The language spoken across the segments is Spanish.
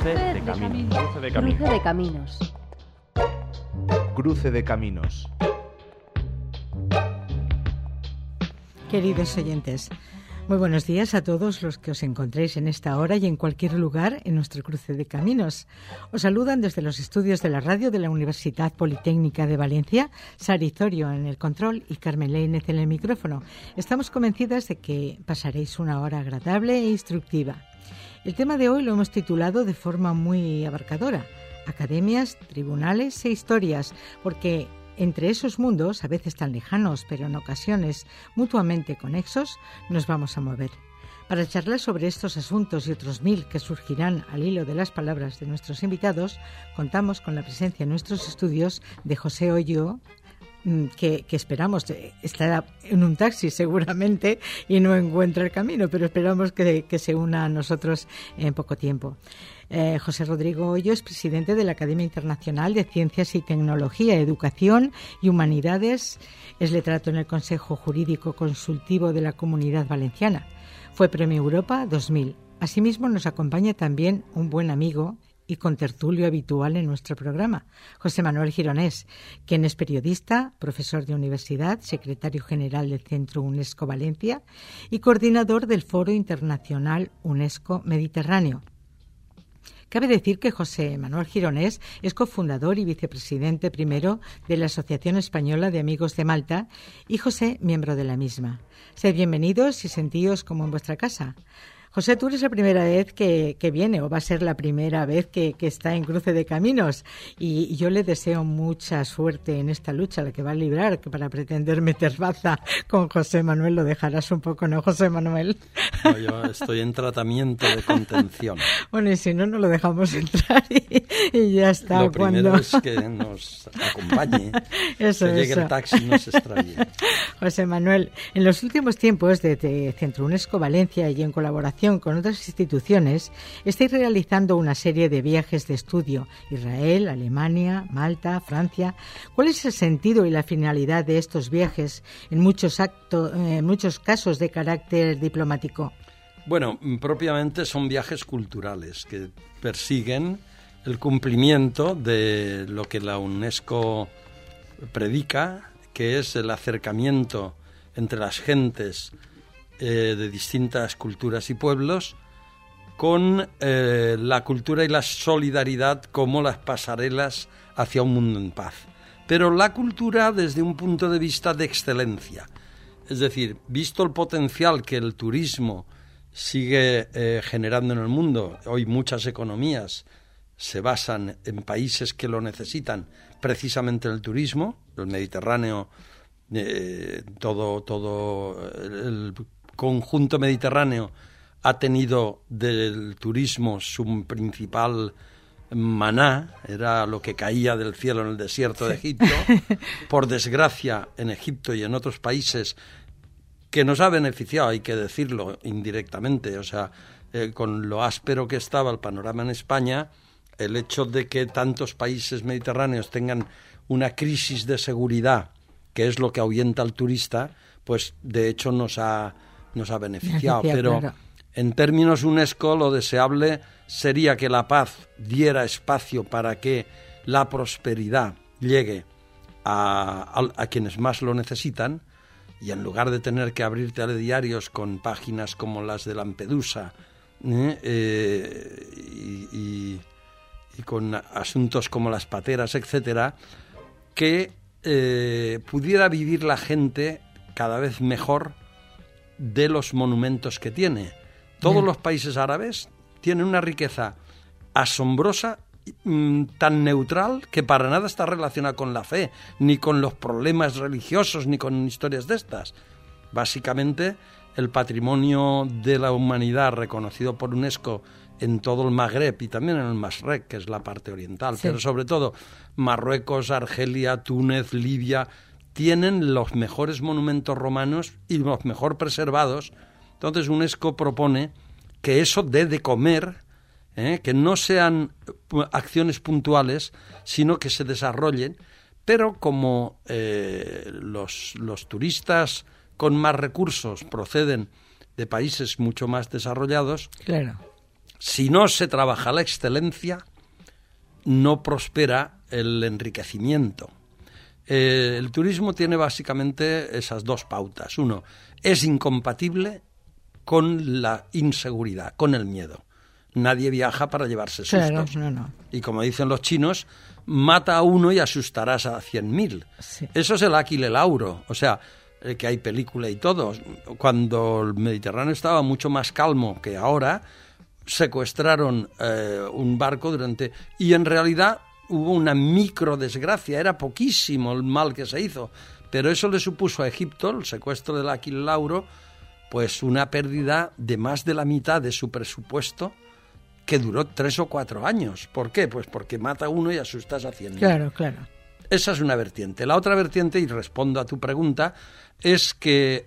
Cruce de caminos. Cruce de caminos. Cruce de caminos. Queridos oyentes, muy buenos días a todos los que os encontréis en esta hora y en cualquier lugar en nuestro cruce de caminos. Os saludan desde los estudios de la radio de la Universidad Politécnica de Valencia, Sara Izorio en el control y Carmen Lainez en el micrófono. Estamos convencidas de que pasaréis una hora agradable e instructiva. El tema de hoy lo hemos titulado de forma muy abarcadora: academias, tribunales e historias, porque entre esos mundos, a veces tan lejanos, pero en ocasiones mutuamente conexos, nos vamos a mover. Para charlar sobre estos asuntos y otros 1000 que surgirán al hilo de las palabras de nuestros invitados, contamos con la presencia en nuestros estudios de José Olló, que esperamos estará en un taxi seguramente y no encuentra el camino, pero esperamos que se una a nosotros en poco tiempo. José Rodrigo Olló es presidente de la Academia Internacional de Ciencias y Tecnología, Educación y Humanidades. Es letrato en el Consejo Jurídico Consultivo de la Comunidad Valenciana. Fue Premio Europa 2000. Asimismo, nos acompaña también un buen amigo y contertulio habitual en nuestro programa, José Manuel Gironés, quien es periodista, profesor de universidad, secretario general del Centro UNESCO Valencia y coordinador del Foro Internacional UNESCO Mediterráneo. Cabe decir que José Manuel Gironés es cofundador y vicepresidente primero de la Asociación Española de Amigos de Malta y José, miembro de la misma. Sed bienvenidos y sentíos como en vuestra casa. José, tú eres la primera vez que viene, o va a ser la primera vez que está en Cruce de Caminos, y yo le deseo mucha suerte en esta lucha, la que va a librar, que para pretender meter baza con José Manuel lo dejarás un poco, ¿no, José Manuel? No, yo estoy en tratamiento de contención. Bueno, y si no, no lo dejamos entrar y ya está. Lo primero es que nos acompañe, eso, que llegue el taxi y nos extravíe. José Manuel, en los últimos tiempos desde Centro UNESCO Valencia y en colaboración con otras instituciones, estáis realizando una serie de viajes de estudio: Israel, Alemania, Malta, Francia. ¿Cuál es el sentido y la finalidad de estos viajes, en muchos casos de carácter diplomático? Bueno, propiamente son viajes culturales que persiguen el cumplimiento de lo que la UNESCO predica, que es el acercamiento entre las gentes de distintas culturas y pueblos, con la cultura y la solidaridad como las pasarelas hacia un mundo en paz. Pero la cultura desde un punto de vista de excelencia. Es decir, visto el potencial que el turismo sigue generando en el mundo, hoy muchas economías se basan en países que lo necesitan precisamente en el turismo, el Mediterráneo, todo el conjunto mediterráneo ha tenido del turismo su principal maná, era lo que caía del cielo en el desierto de Egipto. Por desgracia, en Egipto y en otros países que nos ha beneficiado, hay que decirlo indirectamente, o sea, con lo áspero que estaba el panorama en España, el hecho de que tantos países mediterráneos tengan una crisis de seguridad, que es lo que ahuyenta al turista, pues de hecho nos ha beneficiado. Pero claro, en términos UNESCO lo deseable sería que la paz diera espacio para que la prosperidad llegue a quienes más lo necesitan, y en lugar de tener que abrir telediarios con páginas como las de Lampedusa y con asuntos como las pateras, etcétera, que pudiera vivir la gente cada vez mejor de los monumentos que tiene. Todos los países árabes tienen una riqueza asombrosa, tan neutral, que para nada está relacionada con la fe, ni con los problemas religiosos, ni con historias de estas. Básicamente, el patrimonio de la humanidad reconocido por UNESCO en todo el Magreb y también en el Masrek, que es la parte oriental, sí, pero sobre todo Marruecos, Argelia, Túnez, Libia, tienen los mejores monumentos romanos y los mejor preservados. Entonces UNESCO propone que eso dé de comer, que no sean acciones puntuales, sino que se desarrollen, pero como los turistas con más recursos proceden de países mucho más desarrollados, claro, Si no se trabaja la excelencia, no prospera el enriquecimiento. El turismo tiene básicamente esas dos pautas. Uno, es incompatible con la inseguridad, con el miedo. Nadie viaja para llevarse sustos. Claro, no. Y como dicen los chinos, mata a uno y asustarás a 100.000. Sí. Eso es el Aquile Lauro. O sea, que hay película y todo. Cuando el Mediterráneo estaba mucho más calmo que ahora, secuestraron un barco y en realidad hubo una micro desgracia, era poquísimo el mal que se hizo, pero eso le supuso a Egipto, el secuestro del Aquile Lauro, pues una pérdida de más de la mitad de su presupuesto, que duró 3 o 4 años. ¿Por qué? Pues porque mata a uno y asustas a 100.000. Claro. Esa es una vertiente. La otra vertiente, y respondo a tu pregunta, es que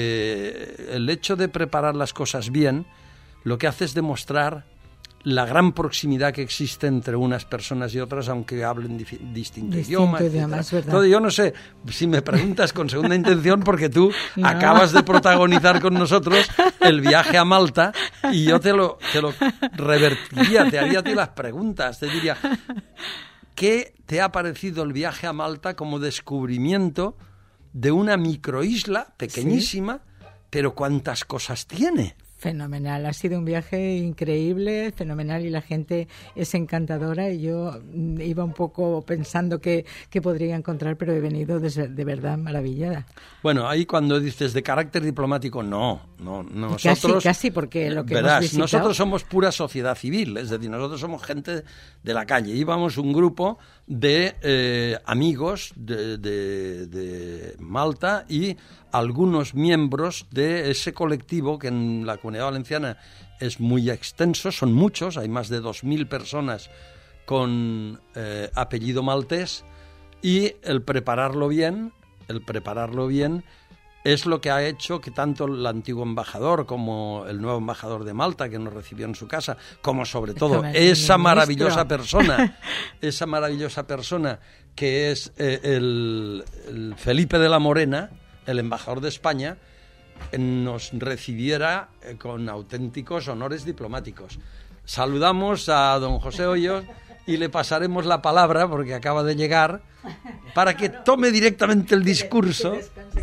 el hecho de preparar las cosas bien lo que hace es demostrar la gran proximidad que existe entre unas personas y otras, aunque hablen distinto idioma, ¿verdad? Yo no sé si me preguntas con segunda intención, porque tú acabas de protagonizar con nosotros el viaje a Malta y yo te lo revertiría, te haría a ti las preguntas, te diría, ¿qué te ha parecido el viaje a Malta como descubrimiento de una microisla pequeñísima, pero cuántas cosas tiene? Fenomenal, ha sido un viaje increíble, fenomenal, y la gente es encantadora, y yo iba un poco pensando que podría encontrar, pero he venido de verdad maravillada. Bueno, ahí cuando dices de carácter diplomático, no, nosotros... Casi, porque lo que verás, hemos visitado... nosotros somos pura sociedad civil, es decir, nosotros somos gente de la calle, íbamos un grupo de amigos de Malta y algunos miembros de ese colectivo que en la Comunidad Valenciana es muy extenso, son muchos, hay más de 2.000 personas con apellido maltés, y el prepararlo bien es lo que ha hecho que tanto el antiguo embajador como el nuevo embajador de Malta, que nos recibió en su casa, como sobre todo esa maravillosa persona que es el Felipe de la Morena, el embajador de España, nos recibiera con auténticos honores diplomáticos. Saludamos a don José Hoyos y le pasaremos la palabra, porque acaba de llegar, para que tome directamente el discurso.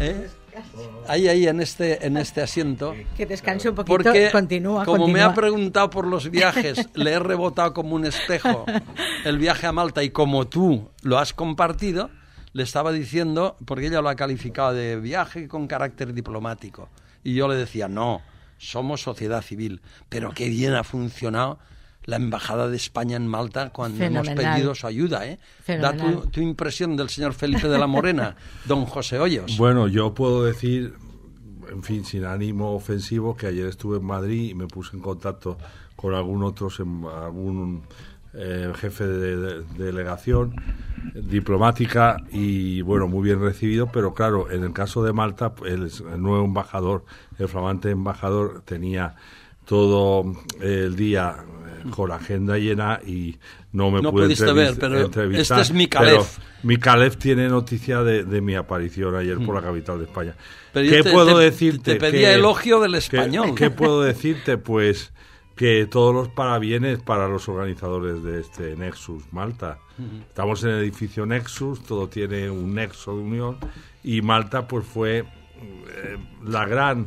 Ahí en este asiento. Que descanse un poquito, porque continúa. Como me ha preguntado por los viajes, le he rebotado como un espejo el viaje a Malta, y como tú lo has compartido, le estaba diciendo, porque ella lo ha calificado de viaje con carácter diplomático, y yo le decía, no, somos sociedad civil, pero qué bien ha funcionado la Embajada de España en Malta cuando hemos pedido su ayuda, ¿eh? Da tu impresión del señor Felipe de la Morena, don José Hoyos. Bueno, yo puedo decir, en fin, sin ánimo ofensivo, que ayer estuve en Madrid y me puse en contacto con algún jefe de delegación diplomática, y bueno, muy bien recibido, pero claro, en el caso de Malta, el nuevo embajador, el flamante embajador, tenía todo el día con la agenda llena y no pude ver, pero entrevistar. Este es Mikalev. Mikalev tiene noticia de mi aparición ayer por la capital de España. Pero ¿Qué puedo decirte? Te pedía elogio del español. ¿Qué puedo decirte? Pues que todos los parabienes para los organizadores de este Nexus Malta. Estamos en el edificio Nexus, todo tiene un nexo de unión, y Malta pues fue la gran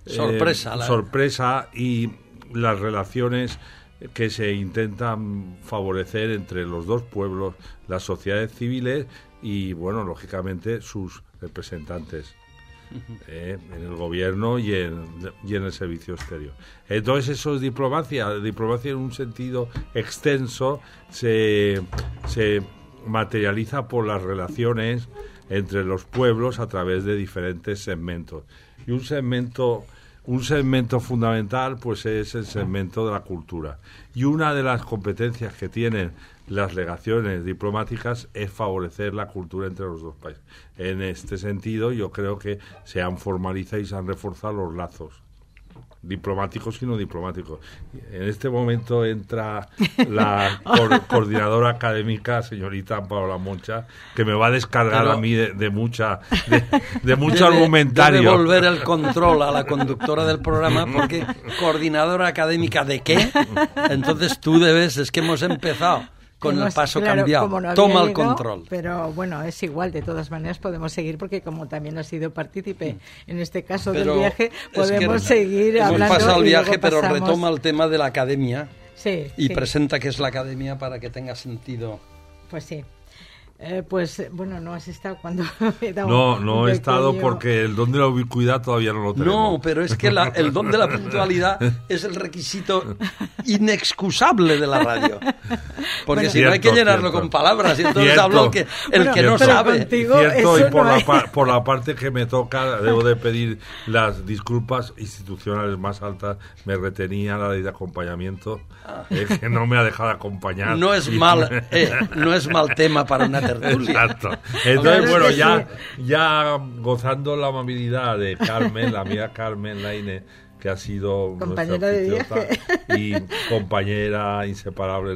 sorpresa y las relaciones que se intentan favorecer entre los dos pueblos, las sociedades civiles y, bueno, lógicamente sus representantes en el gobierno y en el servicio exterior. Entonces eso es diplomacia. Diplomacia en un sentido extenso se materializa por las relaciones entre los pueblos a través de diferentes segmentos. Y un segmento fundamental pues es el segmento de la cultura. Y una de las competencias que tienen las legaciones diplomáticas es favorecer la cultura entre los dos países. En este sentido, yo creo que se han formalizado y se han reforzado los lazos. diplomáticos y no diplomáticos. En este momento entra la coordinadora académica, señorita Paola Moncha, que me va a descargar a mí de mucho argumentario. Debe volver el control a la conductora del programa, porque coordinadora académica ¿de qué? Entonces tú es que hemos empezado con el paso cambiado. Toma el control. Pero bueno, es igual, de todas maneras podemos seguir, porque como también has sido partícipe en este caso del viaje, podemos seguir hablando. Hemos pasado el viaje, pero retoma el tema de la academia y sí. presenta qué es la academia para que tenga sentido. Pues sí. Bueno, no has estado cuando he dado No he estado porque el don de la ubicuidad todavía no lo tenemos. No, pero es que el don de la puntualidad es el requisito inexcusable de la radio. Porque si no hay que llenarlo con palabras, y entonces hablo el que no sabe. Cierto, y por la parte que me toca, debo de pedir las disculpas institucionales más altas. Me retenía la ley de acompañamiento, que no me ha dejado acompañar. No es mal tema para una tertulia. Exacto. Entonces, bueno, ya gozando la amabilidad de Carmen, la amiga Carmen Laine, que ha sido compañera de viaje y compañera inseparable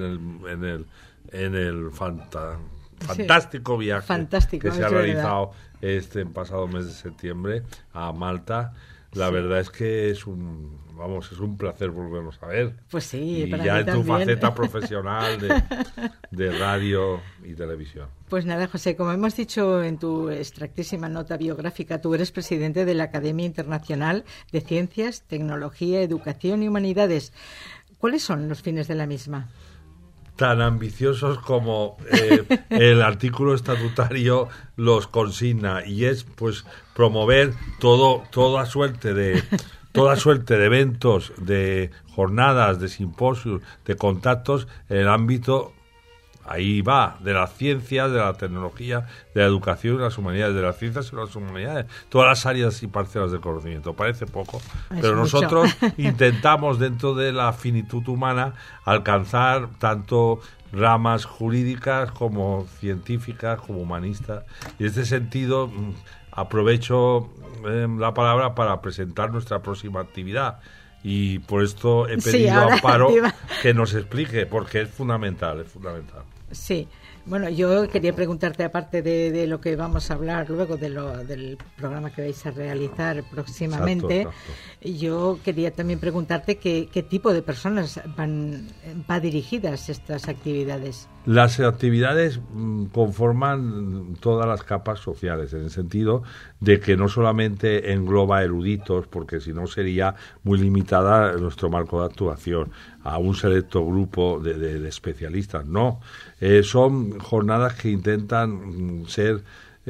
en el fantástico viaje que se ha realizado este pasado mes de septiembre a Malta. La verdad es que es un placer volvernos a ver. Pues sí, y para ya mí en tu también. faceta profesional de radio y televisión. Pues nada, José, como hemos dicho en tu extractísima nota biográfica, tú eres presidente de la Academia Internacional de Ciencias, Tecnología, Educación y Humanidades. ¿Cuáles son los fines de la misma? Tan ambiciosos como el artículo estatutario los consigna, y es pues promover toda suerte de eventos, de jornadas, de simposios, de contactos en el ámbito, ahí va, de las ciencias, de la tecnología, de la educación y las humanidades, de las ciencias y las humanidades, todas las áreas y parcelas del conocimiento. Parece poco, pero nosotros intentamos, dentro de la finitud humana, alcanzar tanto ramas jurídicas como científicas, como humanistas. Y en este sentido, aprovecho la palabra para presentar nuestra próxima actividad. Y por esto he pedido a Amparo que nos explique, porque es fundamental. Sí, bueno, yo quería preguntarte, aparte de lo que vamos a hablar luego, del programa que vais a realizar próximamente, exacto. Yo quería también preguntarte qué tipo de personas van dirigidas estas actividades. Las actividades conforman todas las capas sociales, en el sentido de que no solamente engloba eruditos, porque si no sería muy limitada nuestro marco de actuación a un selecto grupo de especialistas. No, son jornadas que intentan ser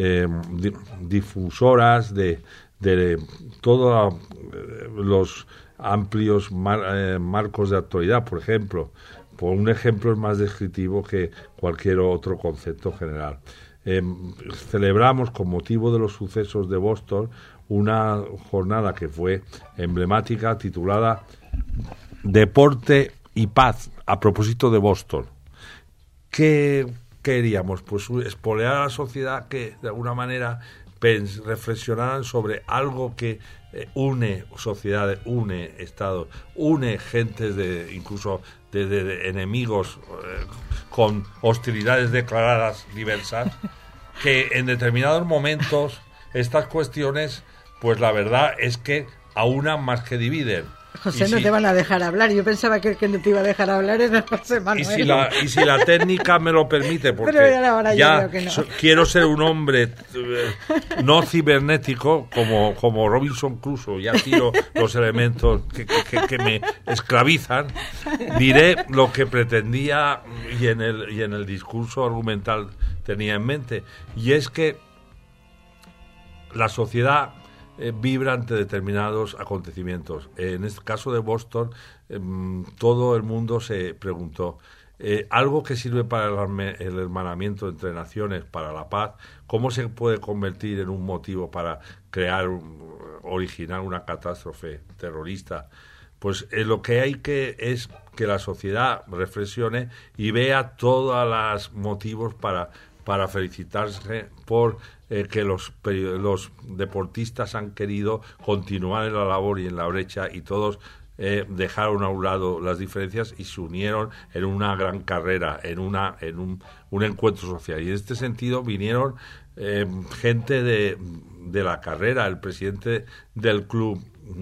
difusoras de todos los amplios marcos de actualidad. Por ejemplo, un ejemplo es más descriptivo que cualquier otro concepto general. Celebramos, con motivo de los sucesos de Boston, una jornada que fue emblemática, titulada Deporte y Paz, a propósito de Boston. ¿Qué queríamos? Pues espolear a la sociedad, que de alguna manera reflexionaran sobre algo que une sociedades, une estados, une gentes incluso de enemigos con hostilidades declaradas diversas, que en determinados momentos estas cuestiones, pues la verdad es que aunan más que dividen. José, no te van a dejar hablar. Yo pensaba que el que no te iba a dejar hablar era José Manuel. Y si la técnica me lo permite, porque ya quiero ser un hombre no cibernético como Robinson Crusoe, ya tiro los elementos que me esclavizan, diré lo que pretendía y en el discurso argumental tenía en mente, y es que la sociedad vibra ante determinados acontecimientos. En este caso de Boston, todo el mundo se preguntó, algo que sirve para el hermanamiento entre naciones, para la paz, ¿cómo se puede convertir en un motivo para originar una catástrofe terrorista? Pues lo que hay es que la sociedad reflexione y vea todos los motivos para felicitarse por que los deportistas han querido continuar en la labor y en la brecha, y todos dejaron a un lado las diferencias y se unieron en una gran carrera, en un encuentro social. Y en este sentido vinieron gente de la carrera, el presidente del club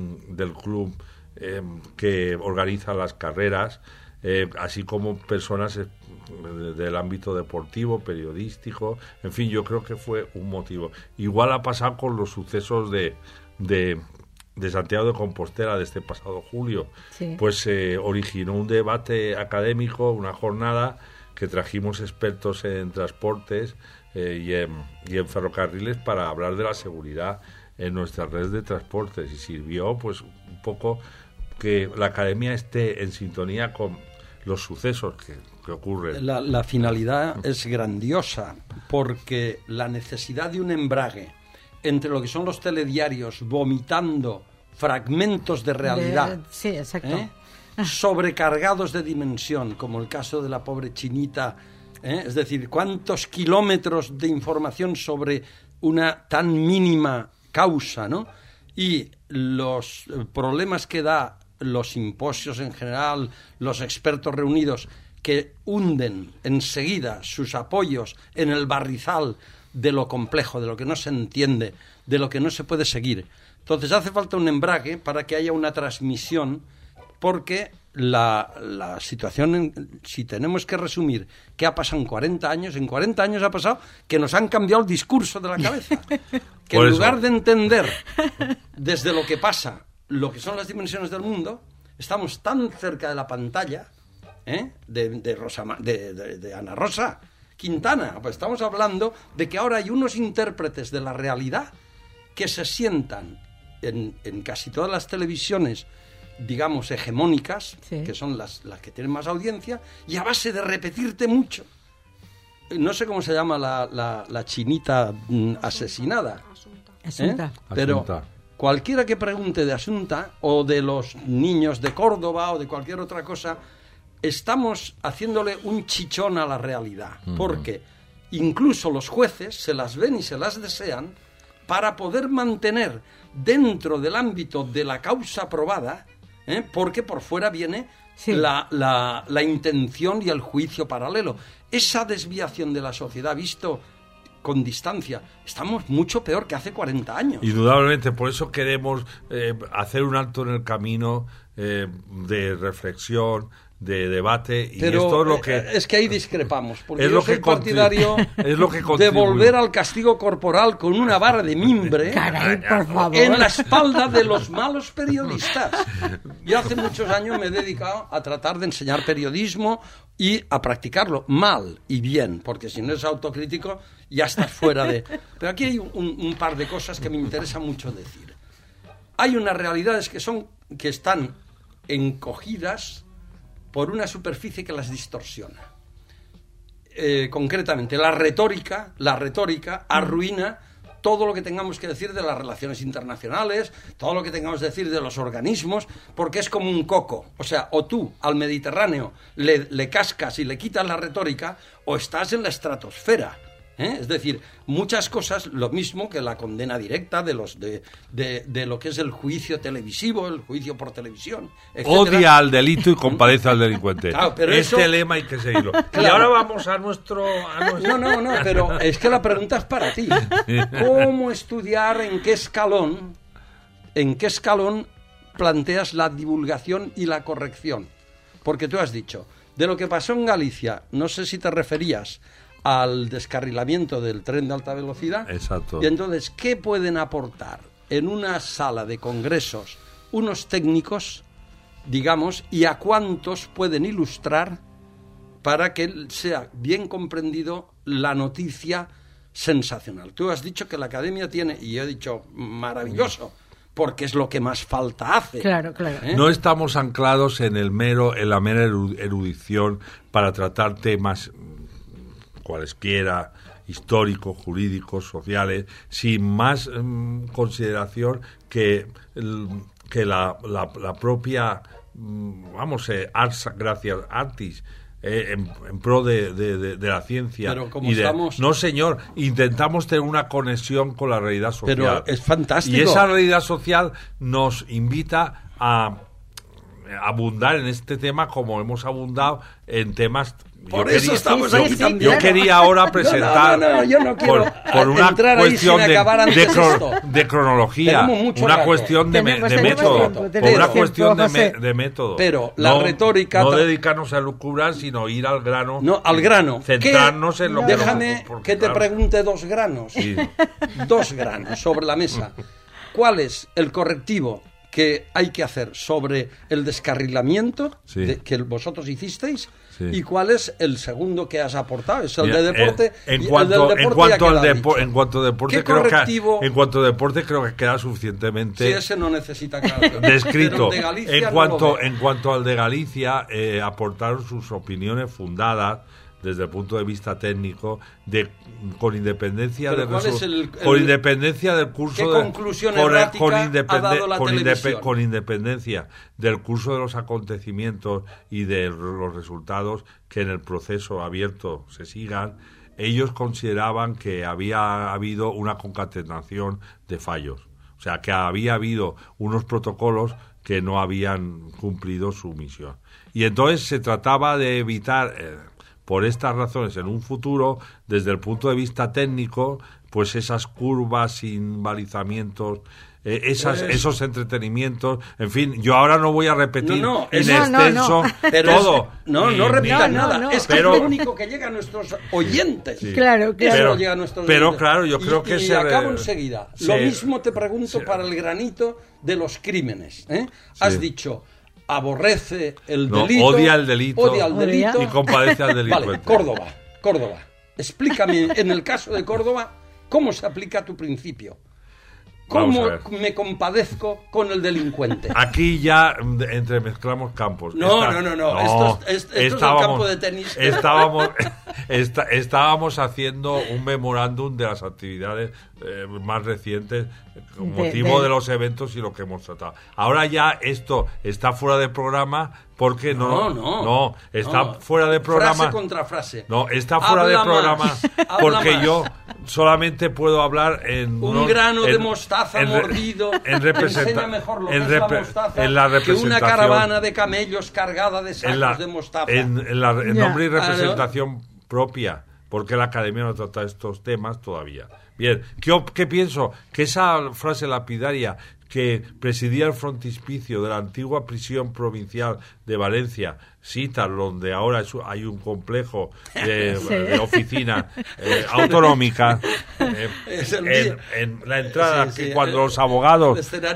que organiza las carreras, así como personas del ámbito deportivo, periodístico, en fin, yo creo que fue un motivo. Igual ha pasado con los sucesos de Santiago de Compostela de este pasado julio. Sí. Pues se originó un debate académico, una jornada que trajimos expertos en transportes y en ferrocarriles para hablar de la seguridad en nuestras redes de transportes, y sirvió pues un poco que la academia esté en sintonía con los sucesos que ocurren. La finalidad es grandiosa, porque la necesidad de un embrague entre lo que son los telediarios vomitando fragmentos de realidad, sí, exacto. Sobrecargados de dimensión, como el caso de la pobre chinita, es decir, cuántos kilómetros de información sobre una tan mínima causa, ¿no? Y los problemas que da los simposios en general, los expertos reunidos, que hunden enseguida sus apoyos en el barrizal de lo complejo, de lo que no se entiende, de lo que no se puede seguir. Entonces hace falta un embrague para que haya una transmisión, porque la situación, si tenemos que resumir qué ha pasado en 40 años ha pasado que nos han cambiado el discurso de la cabeza. Que en lugar de entender desde lo que pasa lo que son las dimensiones del mundo, estamos tan cerca de la pantalla de Ana Rosa Quintana. Pues estamos hablando de que ahora hay unos intérpretes de la realidad que se sientan en casi todas las televisiones, digamos, hegemónicas, sí, que son las que tienen más audiencia, y a base de repetirte mucho. No sé cómo se llama la chinita asesinada. Asunta. Pero cualquiera que pregunte de Asunta o de los niños de Córdoba o de cualquier otra cosa, estamos haciéndole un chichón a la realidad, porque incluso los jueces se las ven y se las desean para poder mantener dentro del ámbito de la causa probada, porque por fuera viene sí, la intención y el juicio paralelo. Esa desviación de la sociedad visto con distancia, estamos mucho peor que hace 40 años. Indudablemente, por eso queremos hacer un alto en el camino de reflexión, de debate, y pero esto es lo que es que ahí discrepamos, porque es yo lo soy que partidario de volver al castigo corporal con una vara de mimbre. Caray, por favor, en la espalda de los malos periodistas. Yo hace muchos años me he dedicado a tratar de enseñar periodismo y a practicarlo mal y bien, porque si no es autocrítico ya estás fuera de... Pero aquí hay un par de cosas que me interesa mucho decir. Hay unas realidades que están encogidas por una superficie que las distorsiona. Concretamente, la retórica arruina todo lo que tengamos que decir de las relaciones internacionales, todo lo que tengamos que decir de los organismos, porque es como un coco. O sea, o tú al Mediterráneo le cascas y le quitas la retórica, o estás en la estratosfera. Es decir, muchas cosas, lo mismo que la condena directa de lo que es el juicio televisivo, el juicio por televisión, etcétera. Odia al delito y compadece al delincuente. Claro, pero este lema hay que seguirlo. Claro. Y ahora vamos a nuestro... No, pero es que la pregunta es para ti. ¿Cómo estudiar en qué escalón planteas la divulgación y la corrección? Porque tú has dicho, de lo que pasó en Galicia, no sé si te referías al descarrilamiento del tren de alta velocidad. Exacto. Y entonces, ¿qué pueden aportar en una sala de congresos unos técnicos, digamos, y a cuántos pueden ilustrar para que sea bien comprendido la noticia sensacional? Tú has dicho que la academia tiene, y yo he dicho maravilloso, porque es lo que más falta hace. Claro. No estamos anclados en la mera erudición para tratar temas cualesquiera, históricos, jurídicos, sociales, sin más consideración que la propia, ars gracias artis, en pro de la ciencia. Pero como estamos... No, señor, intentamos tener una conexión con la realidad social. Pero es fantástico. Y esa realidad social nos invita a abundar en este tema como hemos abundado en temas... Por eso estamos aquí también. Yo quería ahora presentar yo no quiero por una entrar ahí sin cuestión acabar antes esto. de cronología, una rato. cuestión de método, por una cuestión de método. Pero la retórica... No dedicarnos a lucubrar, sino ir al grano. No, al grano. Centrarnos en lo que... Déjame que te pregunte 2 granos. Sí. 2 granos sobre la mesa. ¿Cuál es el correctivo que hay que hacer sobre el descarrilamiento que vosotros hicisteis? Sí. ¿Y cuál es el segundo que has aportado? Es el de deporte. En cuanto a deporte, creo que queda suficientemente. Sí, ese no necesita claro. Descrito. En cuanto al de Galicia, aportaron sus opiniones fundadas desde el punto de vista técnico, con independencia independencia del curso, ¿qué conclusión errática ha dado la televisión? Con independencia del curso de los acontecimientos y de los resultados que en el proceso abierto se sigan, ellos consideraban que había habido una concatenación de fallos, o sea, que había habido unos protocolos que no habían cumplido su misión. Y entonces se trataba de evitar... por estas razones, en un futuro, desde el punto de vista técnico, pues esas curvas sin balizamientos, esos entretenimientos, en fin, yo ahora no voy a repetir extenso todo. No repitas nada, es que es lo único que llega a nuestros oyentes. Sí. Claro. Eso llega a nuestros oyentes. Claro, yo creo que y acabo enseguida. Lo mismo te pregunto para el granito de los crímenes. Has dicho... aborrece el delito, odia el delito y compadece al delincuente. Vale, Córdoba. Explícame, en el caso de Córdoba, ¿cómo se aplica tu principio? ¿Cómo me compadezco con el delincuente? Aquí ya entremezclamos campos. No. Esto es el campo de tenis. Estábamos haciendo un memorándum de las actividades más recientes con motivo de los eventos y lo que hemos tratado. Ahora ya esto está fuera de programa porque no está fuera de programa. Frase contra frase. No, está fuera de programa porque yo solamente puedo hablar en un grano de mostaza mordido. Enseña mejor lo que es la mostaza en la representación, que una caravana de camellos cargada de sacos de mostaza. En nombre y representación propia, porque la Academia no trata estos temas todavía. Bien, ¿qué pienso? Que esa frase lapidaria que presidía el frontispicio de la antigua prisión provincial de Valencia, Sitar, donde ahora hay un complejo de oficina autonómica, en la entrada, cuando los abogados,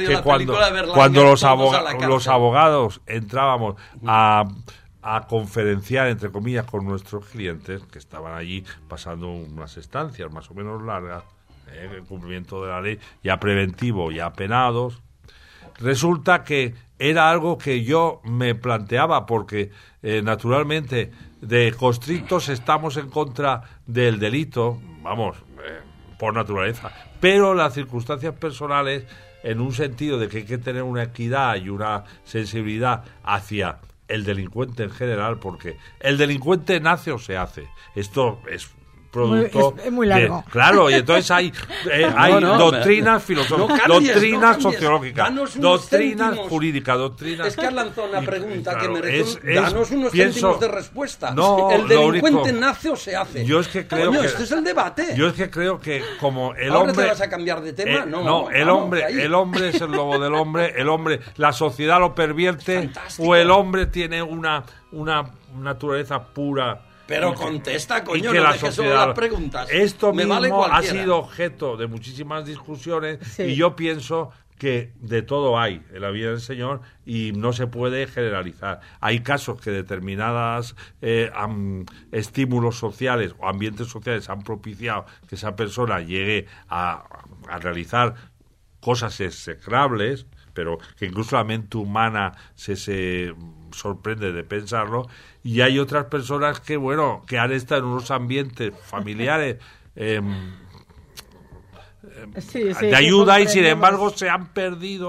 los abogados entrábamos a conferenciar, entre comillas, con nuestros clientes, que estaban allí pasando unas estancias más o menos largas, en cumplimiento de la ley, ya preventivo, ya penados. Resulta que era algo que yo me planteaba, porque naturalmente de constrictos estamos en contra del delito, por naturaleza, pero las circunstancias personales, en un sentido de que hay que tener una equidad y una sensibilidad hacia el delincuente en general, porque el delincuente nace o se hace. Esto es producto es muy largo. Claro, y entonces hay doctrinas filosóficas, doctrinas sociológicas, doctrinas jurídicas, doctrinas... Es que has lanzado una pregunta que merece... Danos unos céntimos de respuesta. El delincuente nace o se hace. Yo es que creo que... este es el debate. Yo es que creo que como el ¿Ahora hombre... te vas a cambiar de tema? El hombre es el lobo del hombre, la sociedad lo pervierte, o el hombre tiene una naturaleza pura... Pero contesta, coño, no dejes solo las preguntas. Esto mismo ha sido objeto de muchísimas discusiones y yo pienso que de todo hay en la vida del Señor y no se puede generalizar. Hay casos que determinadas estímulos sociales o ambientes sociales han propiciado que esa persona llegue a realizar cosas execrables, pero que incluso la mente humana se sorprende de pensarlo, y hay otras personas que han estado en unos ambientes familiares de ayuda y sin embargo se han perdido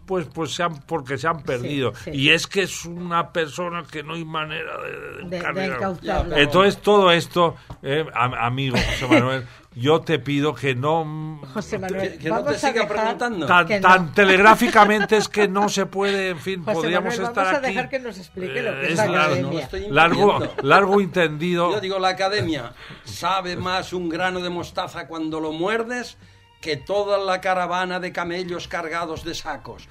pues porque se han perdido. Sí. Y es que es una persona que no hay manera de encautarlo. Entonces todo esto, amigo José Manuel, yo te pido que no... José Manuel, que no te siga preguntando. Tan telegráficamente es que no se puede, en fin, José podríamos Manuel, estar vamos aquí. a dejar que nos explique lo que es es la largo, academia. largo entendido. Yo digo, la academia sabe más un grano de mostaza cuando lo muerdes que toda la caravana de camellos cargados de sacos.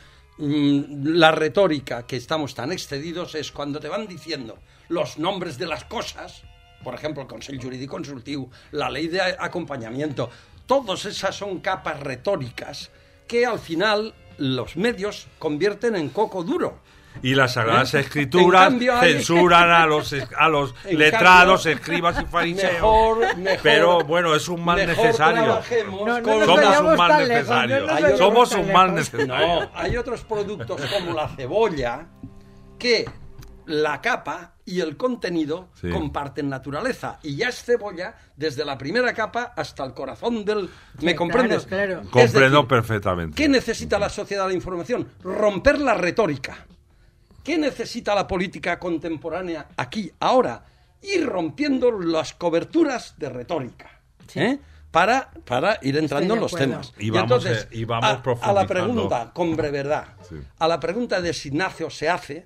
La retórica que estamos tan excedidos es cuando te van diciendo los nombres de las cosas, por ejemplo, el Consell Jurídic Consultiu, la ley de acompañamiento, todas esas son capas retóricas que al final los medios convierten en coco duro. Y las Sagradas Escrituras cambio, censuran a los letrados, escribas y fariseos. Mejor, pero bueno, es un mal necesario. Somos un mal necesario. Somos un mal necesario. No, hay otros productos como la cebolla que la capa y el contenido comparten naturaleza. Y ya es cebolla desde la primera capa hasta el corazón del... ¿Me comprendes? Claro. Comprendo perfectamente. ¿Qué necesita la sociedad de la información? Romper la retórica. ¿Qué necesita la política contemporánea aquí, ahora? Ir rompiendo las coberturas de retórica. Para ir entrando en los temas. Y vamos profundizando. A la pregunta, con brevedad, a la pregunta de si nace o se hace,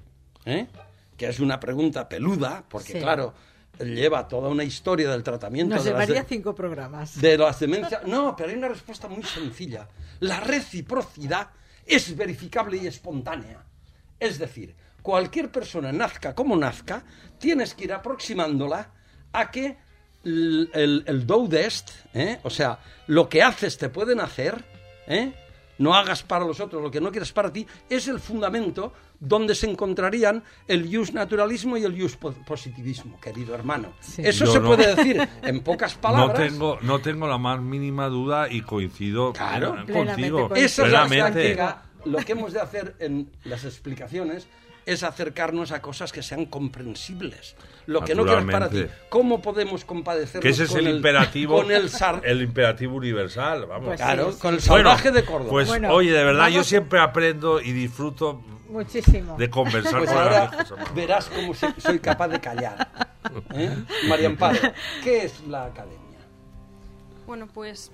que es una pregunta peluda, porque claro, lleva toda una historia del tratamiento Nos llevaría 5 programas. De las demencias. No, pero hay una respuesta muy sencilla. La reciprocidad es verificable y espontánea. Es decir, cualquier persona nazca como nazca, tienes que ir aproximándola a que el do d'est, o sea, lo que haces te pueden hacer, no hagas para los otros lo que no quieres para ti, es el fundamento donde se encontrarían el justnaturalismo y el justpositivismo, querido hermano. Sí. Eso Yo se no. puede decir en pocas palabras. No tengo la más mínima duda y coincido contigo. Esa es la plenamente. práctica. Lo que hemos de hacer en las explicaciones es acercarnos a cosas que sean comprensibles. Lo que no quieras para ti. ¿Cómo podemos compadecernos que ese es con el imperativo, con el imperativo universal, vamos. Pues claro, sí. con el salvaje de Córdoba. Pues Bueno, oye, de verdad, vamos- yo siempre aprendo y disfruto Muchísimo. de conversar Pues con ahora la José Manuel. verás cómo soy capaz de callar. María Amparo, ¿qué es la academia? Bueno, pues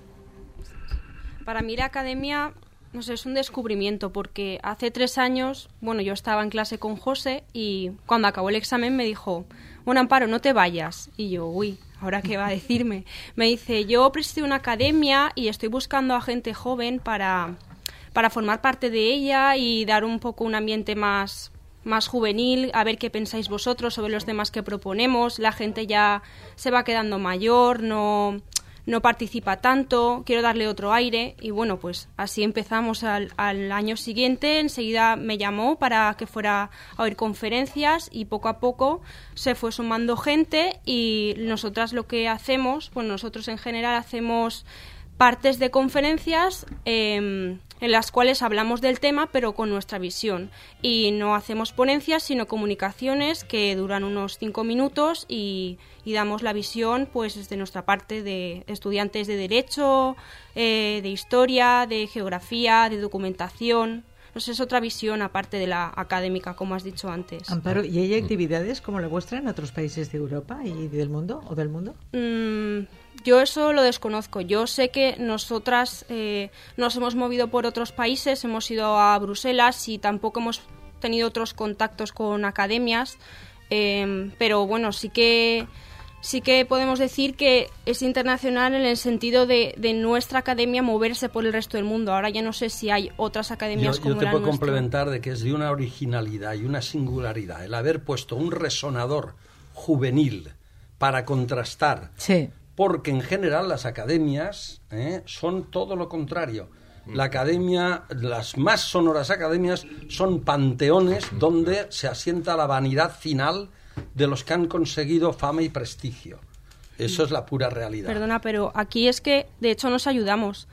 para mí la academia, no sé, es un descubrimiento, porque hace 3 años, bueno, yo estaba en clase con José y cuando acabó el examen me dijo, bueno, Amparo, no te vayas. Y yo, uy, ¿ahora qué va a decirme? Me dice, yo presido una academia y estoy buscando a gente joven para formar parte de ella y dar un poco un ambiente más juvenil, a ver qué pensáis vosotros sobre los temas que proponemos. La gente ya se va quedando mayor, no participa tanto, quiero darle otro aire. Y bueno, pues así empezamos al año siguiente. Enseguida me llamó para que fuera a oír conferencias y poco a poco se fue sumando gente. Y nosotras lo que hacemos, pues nosotros en general hacemos partes de conferencias en las cuales hablamos del tema pero con nuestra visión, y no hacemos ponencias sino comunicaciones que duran unos 5 minutos y damos la visión pues desde nuestra parte de estudiantes de Derecho, de Historia, de Geografía, de Documentación. No sé, es otra visión aparte de la académica, como has dicho antes. Amparo, ¿y hay actividades como la vuestra en otros países de Europa y del mundo o del mundo? Yo eso lo desconozco. Yo sé que nosotras nos hemos movido por otros países, hemos ido a Bruselas y tampoco hemos tenido otros contactos con academias, pero bueno, sí que podemos decir que es internacional en el sentido de nuestra academia moverse por el resto del mundo. Ahora ya no sé si hay otras academias como Yo te la puedo nuestra. complementar de que es de una originalidad y una singularidad el haber puesto un resonador juvenil para contrastar. Sí. Porque en general las academias son todo lo contrario. La academia, las más sonoras academias son panteones donde se asienta la vanidad final de los que han conseguido fama y prestigio. Eso es la pura realidad. Perdona, pero aquí es que, de hecho, nos ayudamos.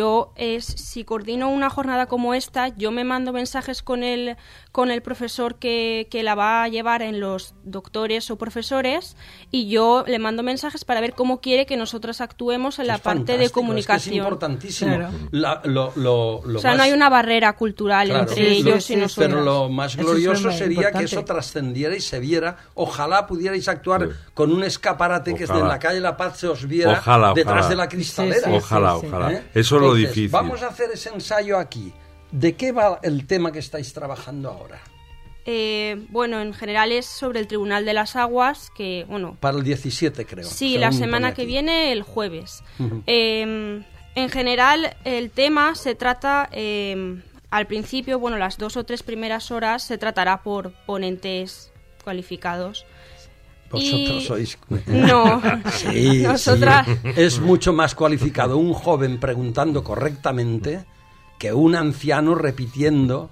Si coordino una jornada como esta, yo me mando mensajes con el profesor que la va a llevar en los doctores o profesores, y yo le mando mensajes para ver cómo quiere que nosotras actuemos en la parte de comunicación. Es importantísimo. Claro. No hay una barrera cultural entre ellos y nosotros. Pero lo más glorioso sería que eso trascendiera y se viera. Ojalá pudierais actuar con un escaparate que es de la calle La Paz, se os viera detrás de la cristalera. Ojalá. Eso es lo difícil. Vamos a hacer ese ensayo aquí. ¿De qué va el tema que estáis trabajando ahora? Bueno, en general es sobre el Tribunal de las Aguas, que, bueno... Para el 17, creo. Sí, la semana que viene, el jueves. En general, el tema se trata... al principio, bueno, las 2 o 3 primeras horas se tratará por ponentes cualificados. Vosotros sois... No, sí, nosotras... Sí. Es mucho más cualificado un joven preguntando correctamente que un anciano repitiendo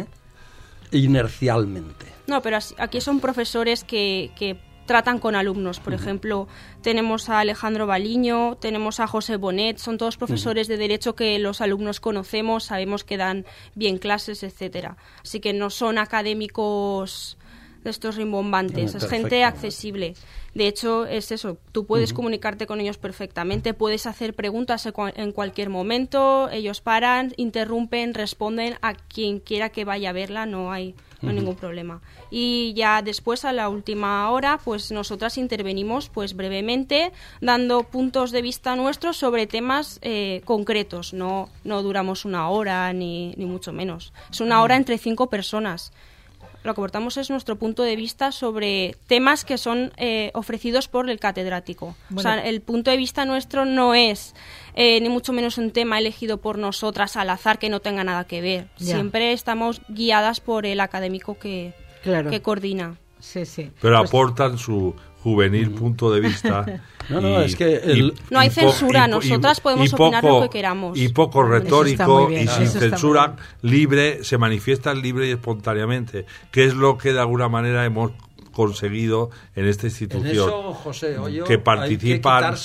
inercialmente. No, pero aquí son profesores que tratan con alumnos. Por ejemplo, tenemos a Alejandro Baliño, tenemos a José Bonet, son todos profesores de Derecho que los alumnos conocemos, sabemos que dan bien clases, etcétera. Así que no son académicos de estos rimbombantes, es gente accesible. De hecho, es eso, tú puedes comunicarte con ellos perfectamente, puedes hacer preguntas en cualquier momento, ellos paran, interrumpen, responden a quien quiera que vaya a verla, no hay ningún problema. Y ya después, a la última hora, pues nosotras intervenimos pues brevemente, dando puntos de vista nuestros sobre temas concretos. No duramos 1 hora, ni mucho menos. Es 1 hora entre 5 personas. Lo que aportamos es nuestro punto de vista sobre temas que son ofrecidos por el catedrático. Bueno. O sea, el punto de vista nuestro no es ni mucho menos un tema elegido por nosotras al azar que no tenga nada que ver. Ya. Siempre estamos guiadas por el académico que coordina. Sí, sí. Pero pues aportan su juvenil punto de vista. Es que no hay censura, nosotras podemos opinar lo que queramos. Y poco retórico y sin censura, libre, se manifiestan libre y espontáneamente, que es lo que de alguna manera hemos conseguido en esta institución. En eso, José, que participan,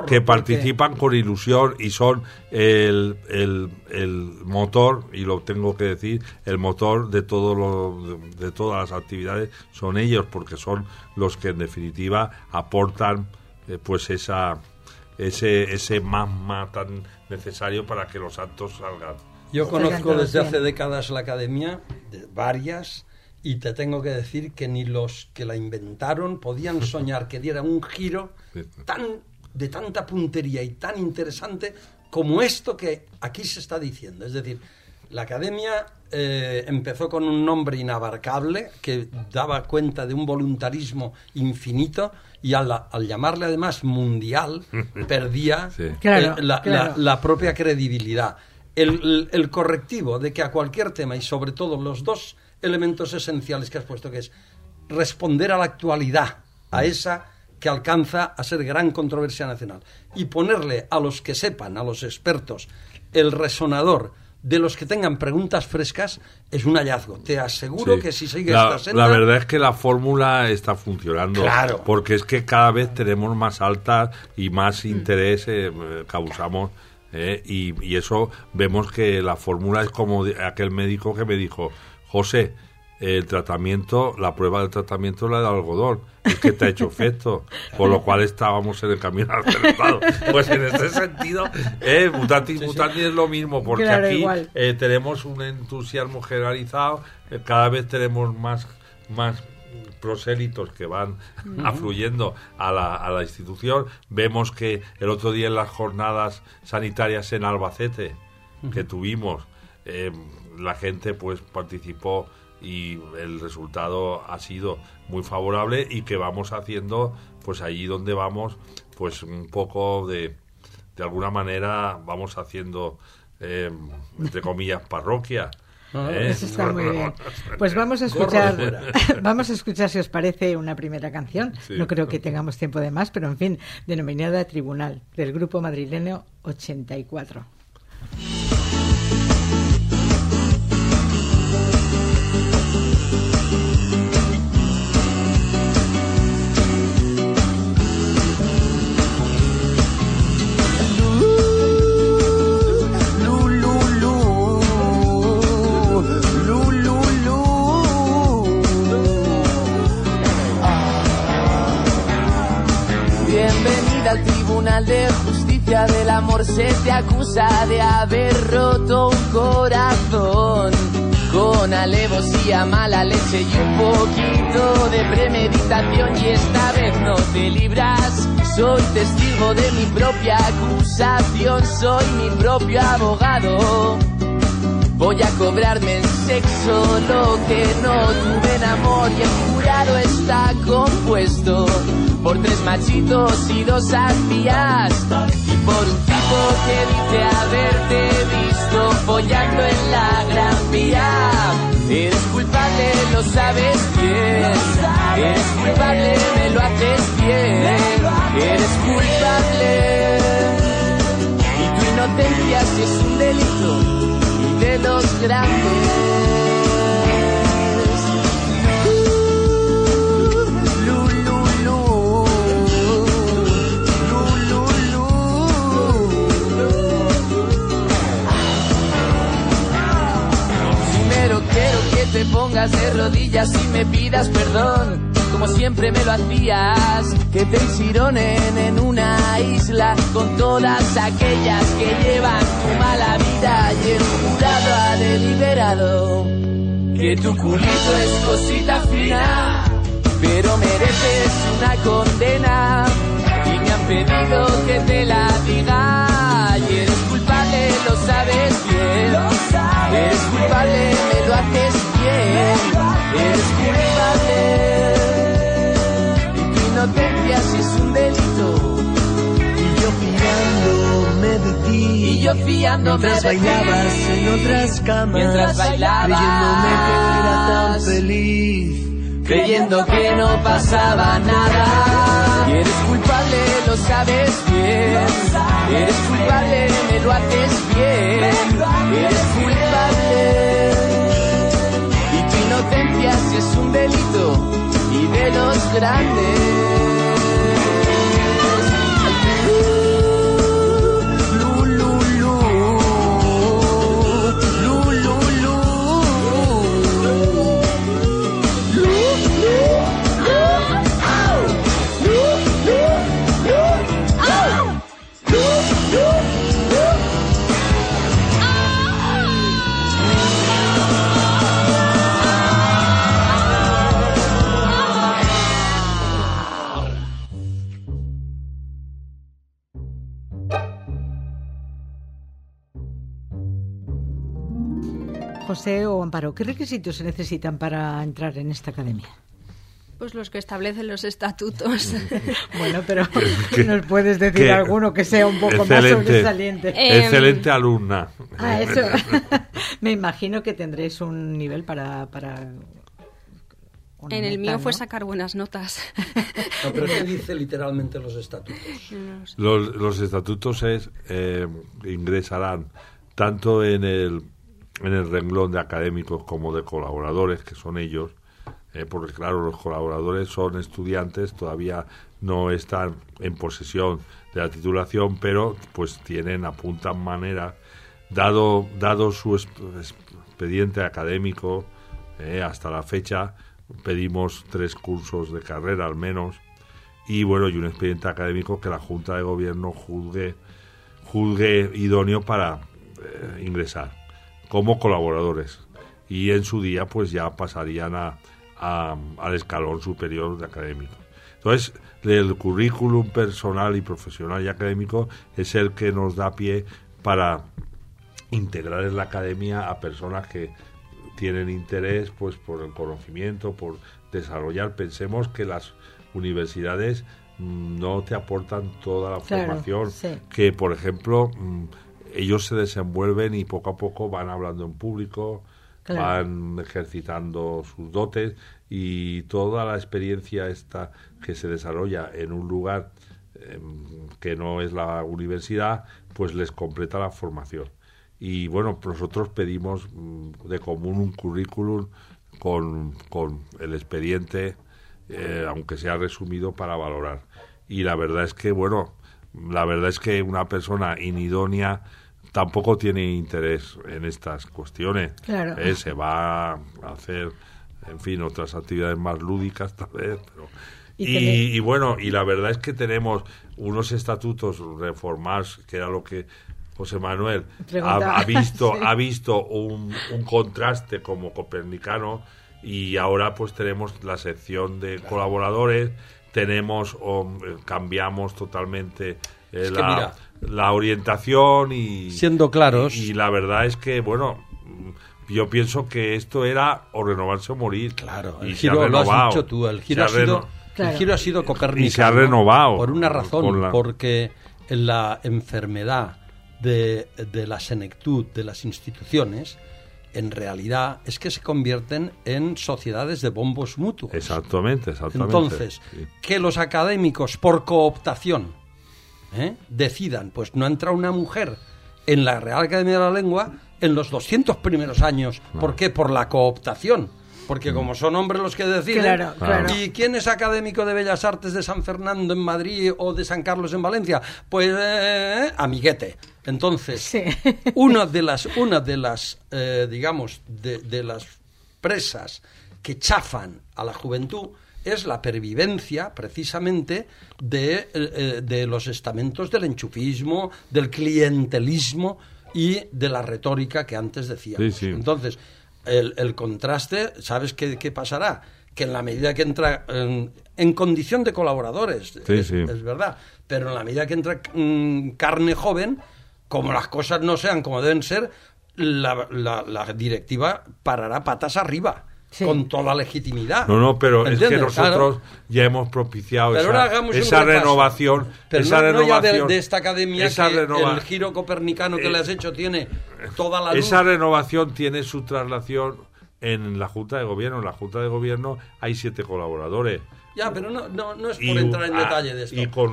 con ilusión y son el motor, y lo tengo que decir, el motor de de todas las actividades son ellos, porque son los que en definitiva aportan pues ese magma tan necesario para que los actos salgan. Yo conozco desde hace décadas la academia, varias, y te tengo que decir que ni los que la inventaron podían soñar que diera un giro de tanta puntería y tan interesante como esto que aquí se está diciendo. Es decir, la academia empezó con un nombre inabarcable que daba cuenta de un voluntarismo infinito, y al llamarle además mundial perdía la propia credibilidad. El correctivo de que a cualquier tema, y sobre todo los 2 elementos esenciales que has puesto, que es responder a la actualidad, a esa que alcanza a ser gran controversia nacional, y ponerle a los que sepan, a los expertos, el resonador de los que tengan preguntas frescas, es un hallazgo. Te aseguro que si sigue esta senda... La verdad es que la fórmula está funcionando, porque es que cada vez tenemos más altas y más interés causamos, y eso vemos que la fórmula es como aquel médico que me dijo: José, la prueba del tratamiento es la de algodón, es que te ha hecho efecto, por lo cual estábamos en el camino acertado. Pues en este sentido, mutatis mutandis es lo mismo, porque aquí tenemos un entusiasmo generalizado, cada vez tenemos más prosélitos que van afluyendo a la institución. Vemos que el otro día en las jornadas sanitarias en Albacete que tuvimos, la gente pues participó y el resultado ha sido muy favorable, y que vamos haciendo pues allí donde vamos pues un poco de alguna manera vamos haciendo entre comillas parroquia. Eso está muy bien. Pues vamos a escuchar, si os parece, una primera canción. No creo que tengamos tiempo de más, pero en fin, denominada Tribunal, del grupo madrileño 84. al Tribunal de Justicia del Amor se te acusa de haber roto un corazón con alevosía, mala leche y un poquito de premeditación, y esta vez no te libras. Soy testigo de mi propia acusación, soy mi propio abogado. Voy a cobrarme en sexo lo que no tuve en amor, y el jurado está compuesto por 3 machitos y 2 arpías, y por un tipo que dice haberte visto follando en la Gran Vía. Eres culpable, lo sabes bien. Eres culpable, me lo haces bien. Eres culpable, y tu inocencia si es un delito de los grandes. Primero quiero que te pongas de rodillas y me pidas perdón, como siempre me lo hacías, que te ensironen en una isla con todas aquellas que llevan tu mala vida, y el jurado ha deliberado que tu culito es cosita fina, pero mereces una condena, y me han pedido que te la diga. Y eres culpable, lo sabes bien. Eres culpable, me lo haces bien. Eres culpable, inocencia si es un delito, y yo fiándome de ti, y yo fiándome mientras de bailabas ti, en otras camas, mientras bailabas, creyéndome que era tan feliz, creyendo que no pasaba nada. Y eres culpable, lo sabes bien. Eres culpable, me lo haces bien. Eres culpable, y tu inocencia si es un delito y de los grandes. José o Amparo, ¿qué requisitos se necesitan para entrar en esta academia? Pues los que establecen los estatutos. Bueno, pero ¿nos puedes decir alguno que sea un poco más sobresaliente? Excelente alumna. Eso. Me imagino que tendréis un nivel para en el mío, ¿no?, fue sacar buenas notas. No, pero ¿qué dice literalmente los estatutos? Los estatutos ingresarán tanto en el renglón de académicos como de colaboradores, que son ellos, porque claro, los colaboradores son estudiantes, todavía no están en posesión de la titulación, pero pues apuntan manera, dado su expediente académico, hasta la fecha pedimos 3 cursos de carrera al menos, y bueno, y un expediente académico que la Junta de Gobierno juzgue idóneo para ingresar como colaboradores, y en su día pues ya pasarían al escalón superior de académicos. Entonces, el currículum personal y profesional y académico es el que nos da pie para integrar en la academia a personas que tienen interés pues por el conocimiento, por desarrollar. Pensemos que las universidades no te aportan toda la formación, sí, que por ejemplo ellos se desenvuelven y poco a poco van hablando en público, van ejercitando sus dotes, y toda la experiencia esta que se desarrolla en un lugar que no es la universidad, pues les completa la formación. Y bueno, nosotros pedimos de común un currículum con el expediente, aunque sea resumido, para valorar. Y la verdad es que una persona inidónea tampoco tiene interés en estas cuestiones. Claro. Se va a hacer, en fin, otras actividades más lúdicas tal vez, Y bueno, y la verdad es que tenemos unos estatutos reformados, que era lo que José Manuel ha visto un contraste como copernicano, y ahora pues tenemos la sección de colaboradores, cambiamos totalmente la orientación y siendo claros, y la verdad es que bueno, yo pienso que esto era o renovarse o morir. Claro, y el giro lo has dicho tú, el giro ha sido copernicano. Y se ha renovado. Por una razón, porque la enfermedad de la senectud de las instituciones, en realidad, es que se convierten en sociedades de bombos mutuos. Exactamente. Entonces, que los académicos, por cooptación, decidan, pues no entra una mujer en la Real Academia de la Lengua en los 200 primeros años. ¿Por qué? Por la cooptación. Porque como son hombres los que deciden, claro. ¿Y quién es académico de Bellas Artes de San Fernando en Madrid o de San Carlos en Valencia? Pues amiguete. Entonces, sí. una de las digamos, de las presas que chafan a la juventud es la pervivencia, precisamente, de los estamentos del enchufismo, del clientelismo y de la retórica que antes decíamos. Sí. Entonces, el contraste, ¿sabes qué pasará? Que en la medida que entra en condición de colaboradores, es verdad, pero en la medida que entra carne joven, como las cosas no sean como deben ser, la directiva parará patas arriba. Sí. Con toda legitimidad. No, pero ¿entiendes? Es que nosotros ya hemos propiciado esa renovación. Pero esa renovación, ya de esta academia el giro copernicano que le has hecho tiene toda la luz. Esa renovación tiene su traslación en la Junta de Gobierno. En la Junta de Gobierno hay 7 colaboradores. Ya, pero no es por entrar en detalle de esto. Y con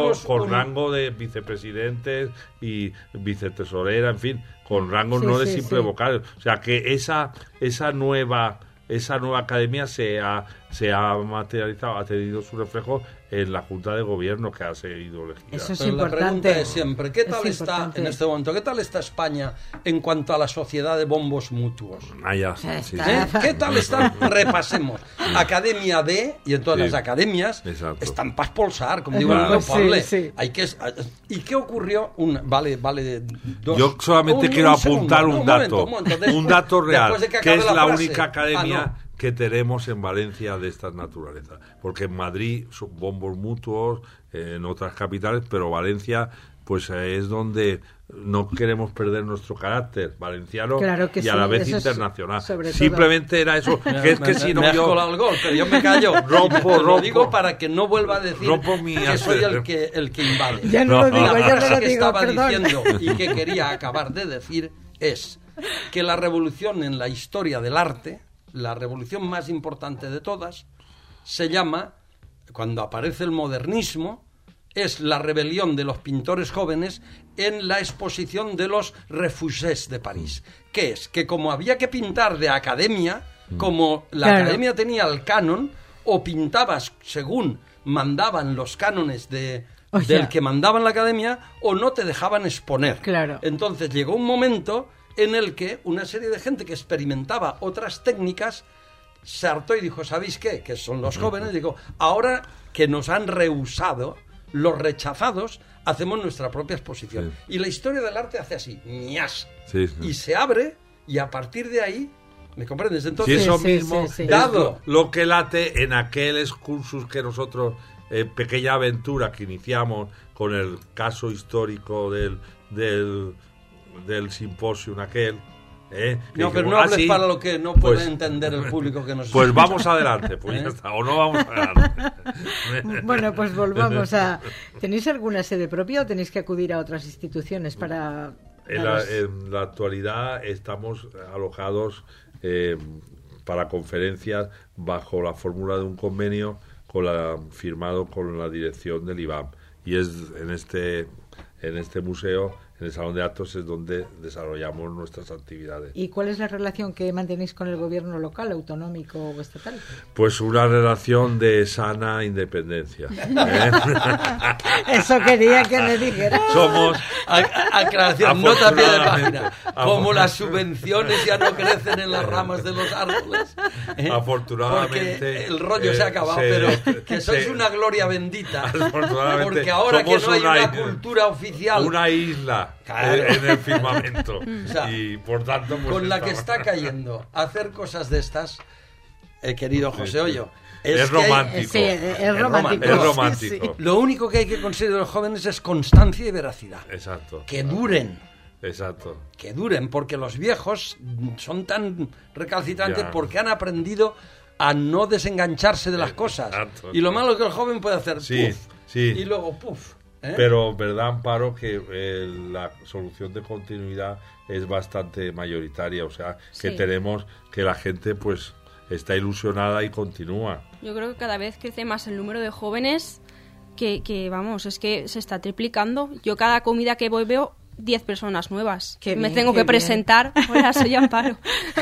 rango de vicepresidentes y vicetesorera, en fin, con rangos de simple vocal. O sea, que esa nueva academia se ha materializado, ha tenido su reflejo en la Junta de Gobierno que ha seguido legislando. Eso es Pero importante. La pregunta es siempre, ¿qué tal está en este momento? ¿Qué tal está España en cuanto a la sociedad de bombos mutuos? Sí. ¿Qué tal está? Repasemos. Academia D, y en todas las academias están para expulsar, como digo, sí. ¿Y qué ocurrió? Vale dos. Yo solamente quiero apuntar un dato. Un dato real, que es la única academia que tenemos en Valencia de estas naturalezas, porque en Madrid son bombos mutuos, en otras capitales, pero Valencia pues es donde no queremos perder nuestro carácter valenciano y a la vez internacional. Simplemente era eso, que es que si no yo colado el gol, pero yo me callo. Rompo. Lo digo para que no vuelva a decir que soy el que invade. Ya no lo digo, la frase que estaba diciendo y que quería acabar de decir es que la revolución en la historia del arte, la revolución más importante de todas, se llama, cuando aparece el modernismo, es la rebelión de los pintores jóvenes en la exposición de los Refugiés de París. ¿Qué es? Que como había que pintar de academia, como la academia tenía el canon, o pintabas según mandaban los cánones del que mandaban la academia, o no te dejaban exponer. Claro. Entonces llegó un momento en el que una serie de gente que experimentaba otras técnicas se hartó y dijo, ¿sabéis qué? Que son los jóvenes. Digo, ahora que nos han rehusado, los rechazados, hacemos nuestra propia exposición. Y la historia del arte hace así, ¡ñas! Y se abre, y a partir de ahí, ¿me comprendes? Entonces, eso mismo dado lo que late en aquel excursus que nosotros, pequeña aventura que iniciamos con el caso histórico del simposium aquel. No, pero no hables para lo que no puede entender el público que nos pues escucha. Vamos adelante, pues ya está, o no vamos adelante. Bueno, pues volvamos a... ¿Tenéis alguna sede propia o tenéis que acudir a otras instituciones para...? En la actualidad estamos alojados para conferencias bajo la fórmula de un convenio firmado con la dirección del IBAM, y es en este museo en el salón de actos es donde desarrollamos nuestras actividades. ¿Y cuál es la relación que mantenéis con el gobierno local, autonómico o estatal? Pues una relación de sana independencia. Eso quería que me dijera. Somos... Aclaración, nota a pie de página. Afortunadamente. Como las subvenciones ya no crecen en las ramas de los árboles. Afortunadamente. Porque el rollo se ha acabado, pero que sois una gloria bendita. Afortunadamente. Porque ahora que somos no hay una isla, cultura oficial. Una isla Claro. en el firmamento. O sea, y por tanto. Pues con la que estamos- está cayendo hacer cosas de estas, querido José Sí. Hoyo. Es que hay- romántico. Sí, es romántico. Es romántico. Sí, sí. Lo único que hay que conseguir de los jóvenes es constancia y veracidad. Exacto. Que duren. Exacto. Que duren, porque los viejos son tan recalcitrantes Ya. porque han aprendido a no desengancharse de las cosas. Exacto. Y lo malo es que el joven puede hacer Sí, puff, sí. y luego puff. ¿eh? Pero verdad, Amparo, que la solución de continuidad es bastante mayoritaria, o sea, que Sí. tenemos que la gente pues está ilusionada y continúa. Yo creo que cada vez crece más el número de jóvenes que vamos, es que se está triplicando. Yo cada comida que voy veo 10 personas nuevas. Qué Me bien, tengo qué que bien. presentar. Hola, soy Amparo.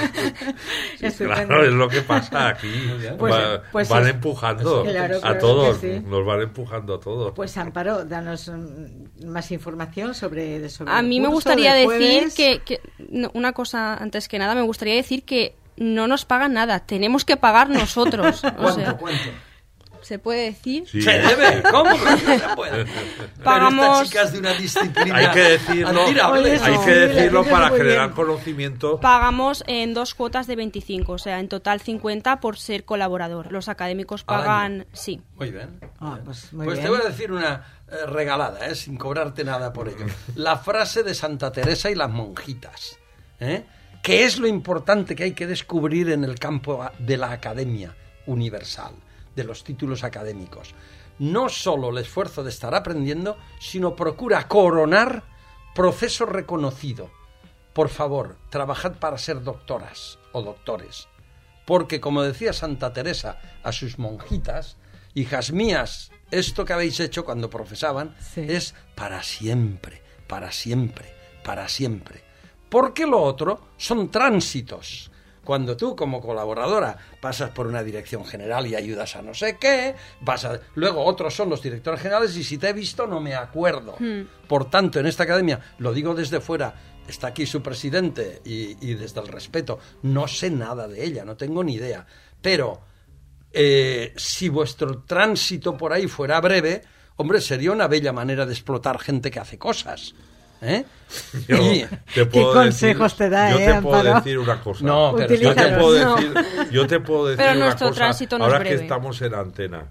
Estupendo. Claro, es lo que pasa aquí. Pues- Van es- empujando Claro, a claro todos, que sí. nos van empujando a todos. Pues Amparo, danos más información sobre A el mí me curso gustaría del decir jueves. no, una cosa antes que nada, me gustaría decir que no nos pagan nada, tenemos que pagar nosotros. O sea, ¿Cuánto? ¿se puede decir? Sí. Se debe, ¿cómo? No se puede. Pero Pagamos- esta chica es de una disciplina Hay que decirlo, admirable. Oye, hay eso, que sí, la decirlo gente para muy generar bien. conocimiento. Pagamos en 2 cuotas de 25, o sea, en total 50 por ser colaborador. Los académicos Al pagan, sí. Muy bien. Ah, pues muy Pues bien. te voy a decir una regalada, sin cobrarte nada por ello. La frase de Santa Teresa y las monjitas. ¿Qué es lo importante que hay que descubrir en el campo de la academia universal, de los títulos académicos? No solo el esfuerzo de estar aprendiendo, sino procura coronar proceso reconocido. Por favor, trabajad para ser doctoras o doctores. Porque, como decía Santa Teresa a sus monjitas, hijas mías, esto que habéis hecho cuando profesaban Sí. es para siempre, para siempre, para siempre. Porque lo otro son tránsitos. Cuando tú, como colaboradora, pasas por una dirección general y ayudas a no sé qué, luego otros son los directores generales y si te he visto no me acuerdo. Por tanto, en esta academia, lo digo desde fuera, está aquí su presidente y desde el respeto, no sé nada de ella, no tengo ni idea. Pero si vuestro tránsito por ahí fuera breve, hombre, sería una bella manera de explotar gente que hace cosas. Yo Y- te puedo consejos te da, yo te puedo Amparo? decir una cosa. No, pero yo te Utilízalos. puedo No. decir, yo te puedo decir Pero una nuestro cosa. tránsito no es Ahora que breve. estamos en antena,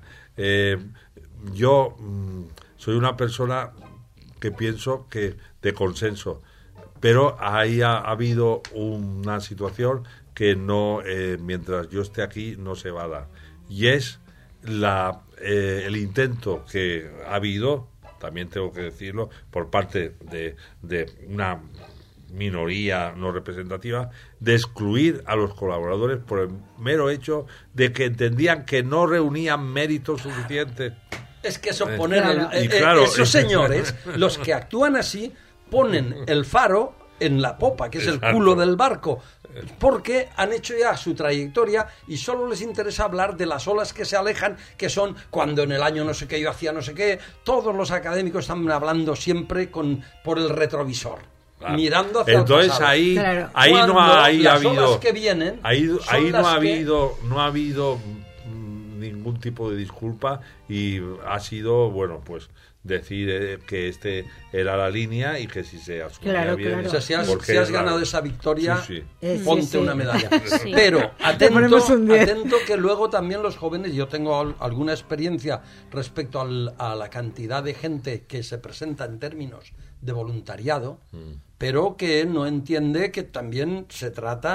yo soy una persona que pienso que de consenso, pero ahí ha habido una situación que no, mientras yo esté aquí, no se va a dar, y es el intento que ha habido, también tengo que decirlo, por parte de una minoría no representativa, de excluir a los colaboradores por el mero hecho de que entendían que no reunían méritos suficientes. Es que eso poner Claro. Y claro, esos señores, los que actúan así, ponen el faro en la popa, que es el Exacto. culo del barco, porque han hecho ya su trayectoria y solo les interesa hablar de las olas que se alejan, que son cuando en el año no sé qué yo hacía no sé qué. Todos los académicos están hablando siempre por el retrovisor, Claro. mirando hacia Entonces el pasado. ahí, Claro. ahí no Cuando ha, ahí ha las olas habido que vienen ahí son no las ha que- habido no ha habido ningún tipo de disculpa y ha sido pues decir que este era la línea y que si se asumía Claro, bien. claro. O sea, si has, porque si has es la- ganado esa victoria, Sí, sí. ponte Sí, sí. una medalla. Sí. Pero Te ponemos un 10. atento que luego también los jóvenes, yo tengo alguna experiencia respecto a la cantidad de gente que se presenta en términos de voluntariado, pero que no entiende que también se trata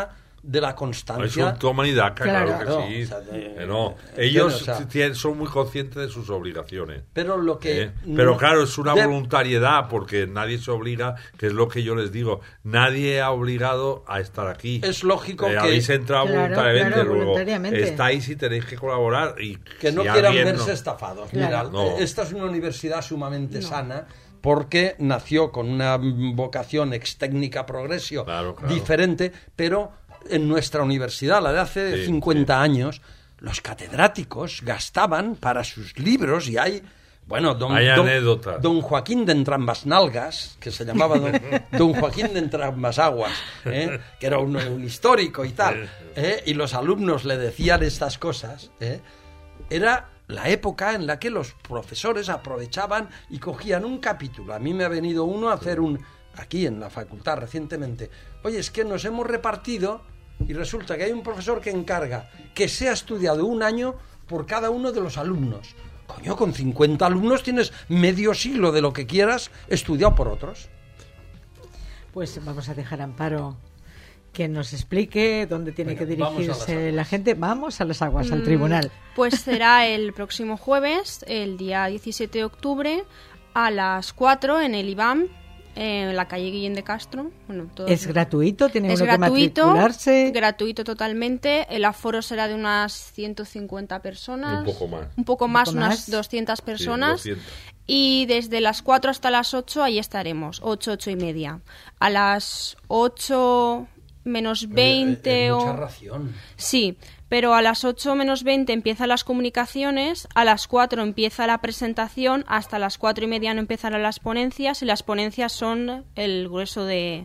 de la constancia. Es humanidad, claro que sí. Ellos son muy conscientes de sus obligaciones. Pero lo que pero claro, es una voluntariedad, porque nadie se obliga, que es lo que yo les digo. Nadie ha obligado a estar aquí. Es lógico que habéis entrado voluntariamente, luego voluntariamente. estáis y tenéis que colaborar y que no quieran verse estafados. Claro. Mira, esta es una universidad sumamente sana, porque nació con una vocación ex técnica progresio diferente, pero en nuestra universidad, la de hace 50 años, los catedráticos gastaban para sus libros, y hay anécdotas. Don Joaquín de Entrambas Nalgas, que se llamaba don Joaquín de Entrambas Aguas, que era un histórico y tal, y los alumnos le decían estas cosas, era la época en la que los profesores aprovechaban y cogían un capítulo. A mí me ha venido uno a hacer aquí en la facultad recientemente. Oye, es que nos hemos repartido y resulta que hay un profesor que encarga que sea estudiado un año por cada uno de los alumnos. Coño, con 50 alumnos tienes medio siglo de lo que quieras estudiado por otros. Pues vamos a dejar a Amparo que nos explique dónde tiene que dirigirse la gente. Vamos a las aguas, al tribunal. Pues será el próximo jueves, el día 17 de octubre, a las 4 en el IBAM, en la calle Guillén de Castro. ¿Es gratuito? ¿Tiene uno que matricularse? Gratuito totalmente. El aforo será de unas 150 personas. Un poco más, unas 200 personas. Sí, 200. Y desde las 4 hasta las 8 ahí estaremos, 8 y media. A las 8 menos 20 mucha ración. Sí, pero a las 8 menos 20 empiezan las comunicaciones, a las 4 empieza la presentación, hasta las 4 y media no empezarán las ponencias, y las ponencias son el grueso de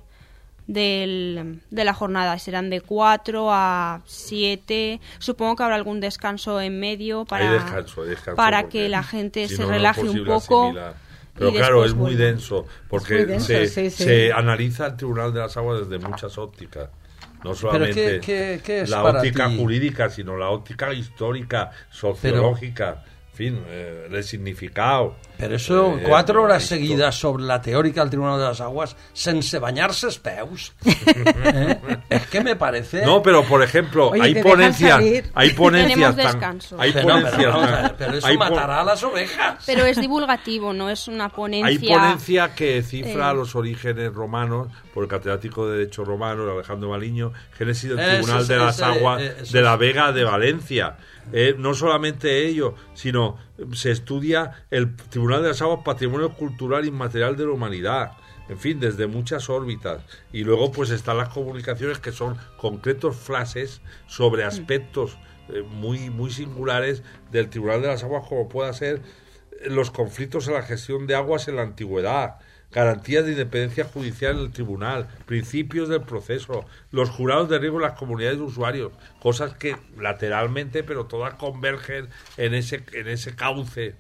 la jornada, serán de 4 a 7, supongo que habrá algún descanso en medio para que la gente se relaje un poco. Pero claro, es muy denso, porque se analiza el Tribunal de las Aguas desde muchas ópticas. No solamente ¿qué es la óptica jurídica, sino la óptica histórica, sociológica, en fin, el significado. Pero eso, 4 horas seguidas sobre la teórica del Tribunal de las Aguas, sense bañarse els peus. Es que me parece... No, pero por ejemplo, oye, hay ponencias... Tenemos descanso. Pero eso matará a las ovejas. Pero es divulgativo, no es una ponencia... Hay ponencia que cifra los orígenes romanos, por el catedrático de Derecho Romano, Alejandro Maliño, Génesis del Tribunal de las Aguas de la Vega de Valencia. No solamente ello, sino se estudia el Tribunal de las Aguas, patrimonio cultural inmaterial de la humanidad, en fin, desde muchas órbitas. Y luego pues están las comunicaciones, que son concretos flashes sobre aspectos muy, muy singulares del Tribunal de las Aguas, como pueda ser los conflictos en la gestión de aguas en la antigüedad, garantías de independencia judicial en el tribunal, principios del proceso, los jurados de riesgo en las comunidades de usuarios, cosas que lateralmente, pero todas convergen en ese cauce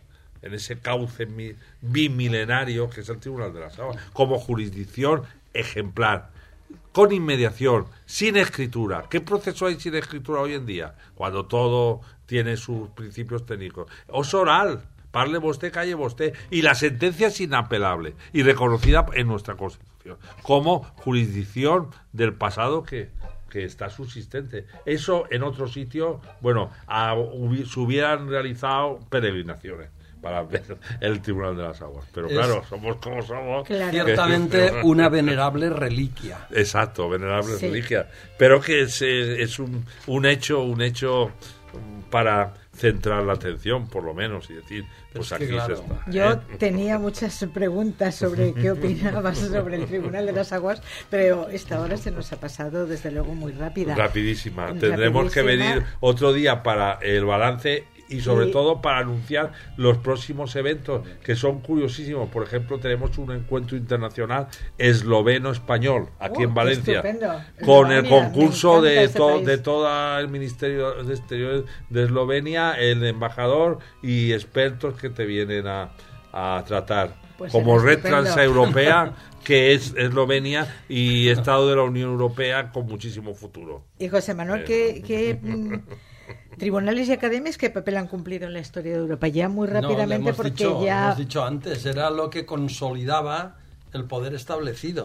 bimilenario que es el Tribunal de las Aguas, como jurisdicción ejemplar, con inmediación, sin escritura. ¿Qué proceso hay sin escritura hoy en día? Cuando todo tiene sus principios técnicos. Es oral. Parle vosté, calle vosté, y la sentencia es inapelable y reconocida en nuestra Constitución como jurisdicción del pasado que está subsistente. Eso en otro sitio, se hubieran realizado peregrinaciones para ver el Tribunal de las Aguas. Pero claro, somos como somos. Claro. Ciertamente una venerable reliquia. Exacto, venerable reliquia. Pero que es un hecho para centrar la atención, por lo menos, y decir, pues aquí se está. Yo tenía muchas preguntas sobre qué opinabas sobre el Tribunal de las Aguas, pero esta hora se nos ha pasado, desde luego, muy rápida. Rapidísima. Tendremos que venir otro día para el balance y sobre todo para anunciar los próximos eventos, que son curiosísimos. Por ejemplo, tenemos un encuentro internacional esloveno-español aquí en Valencia, con el concurso de todo el Ministerio de Exteriores de Eslovenia, el embajador y expertos que te vienen a tratar. Pues como red transeuropea que es Eslovenia y Estado de la Unión Europea con muchísimo futuro. Y José Manuel, ¿qué tribunales y academias qué papel han cumplido en la historia de Europa? Ya muy rápidamente, hemos dicho antes, era lo que consolidaba el poder establecido.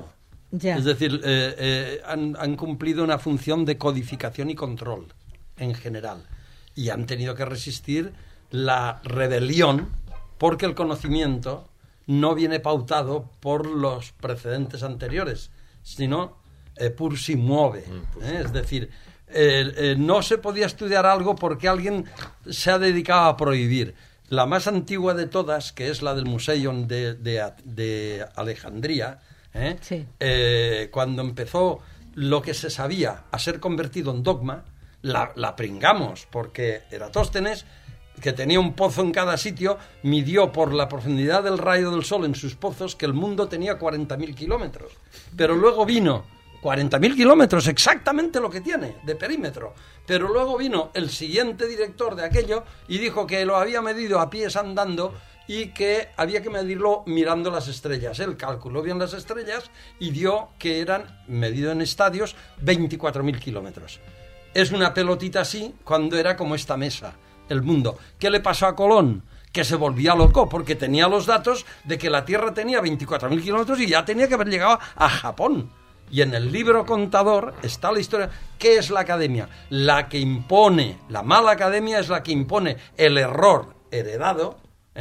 Ya. Es decir, han cumplido una función de codificación y control en general. Y han tenido que resistir la rebelión porque el conocimiento no viene pautado por los precedentes anteriores, sino pur si muove. Es decir, no se podía estudiar algo porque alguien se ha dedicado a prohibir. La más antigua de todas, que es la del Museion de Alejandría, Sí. Cuando empezó lo que se sabía a ser convertido en dogma, la pringamos, porque Eratóstenes, que tenía un pozo en cada sitio, midió por la profundidad del rayo del sol en sus pozos que el mundo tenía 40.000 kilómetros. Pero luego vino 40.000 kilómetros, exactamente lo que tiene de perímetro. Pero luego vino el siguiente director de aquello y dijo que lo había medido a pies andando y que había que medirlo mirando las estrellas. Él calculó bien las estrellas y dio que eran, medido en estadios, 24.000 kilómetros. Es una pelotita así cuando era como esta mesa, el mundo. ¿Qué le pasó a Colón? Que se volvía loco porque tenía los datos de que la Tierra tenía 24.000 kilómetros y ya tenía que haber llegado a Japón. Y en el libro contador está la historia. ¿Qué es la academia? La que impone, la mala academia es la que impone el error heredado,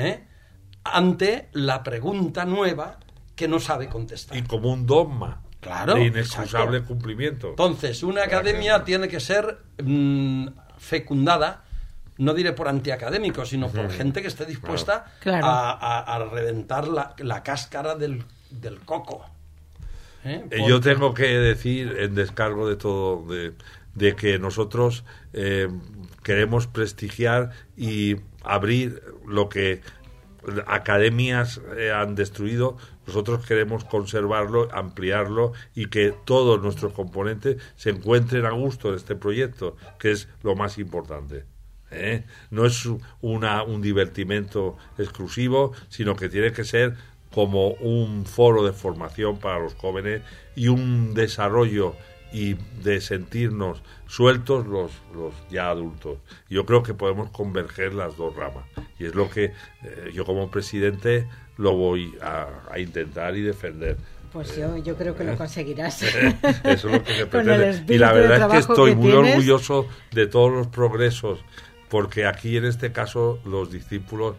ante la pregunta nueva que no sabe contestar. Y como un dogma. Claro, de inexcusable exacto. cumplimiento. Entonces, una academia tiene que ser fecundada, no diré por antiacadémicos, sino por gente que esté dispuesta Claro. a reventar la cáscara del coco. Yo tengo que decir, en descargo de todo, de que nosotros queremos prestigiar y abrir lo que academias han destruido. Nosotros queremos conservarlo, ampliarlo y que todos nuestros componentes se encuentren a gusto en este proyecto, que es lo más importante. No es un divertimento exclusivo, sino que tiene que ser como un foro de formación para los jóvenes y un desarrollo y de sentirnos sueltos los ya adultos. Yo creo que podemos converger las dos ramas y es lo que yo como presidente lo voy a intentar y defender. Pues yo creo que lo conseguirás. Eso es lo que se Con el pretende. espíritu Y la de verdad es que trabajo estoy que muy tienes. orgulloso de todos los progresos, porque aquí en este caso los discípulos